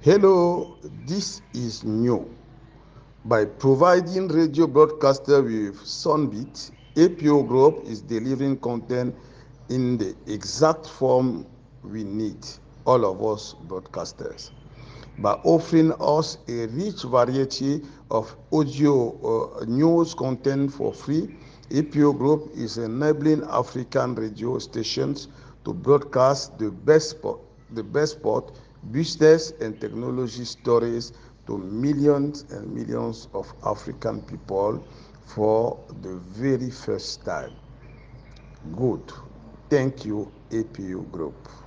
Hello, this is new. By providing radio broadcaster with Sunbeat, APO Group is delivering content in the exact form we need, all of us broadcasters. By offering us a rich variety of audio news content for free, APO Group is enabling African radio stations to broadcast the best sport, business, and technology stories to millions and millions of African people for the very first time. Good. Thank you, APO Group.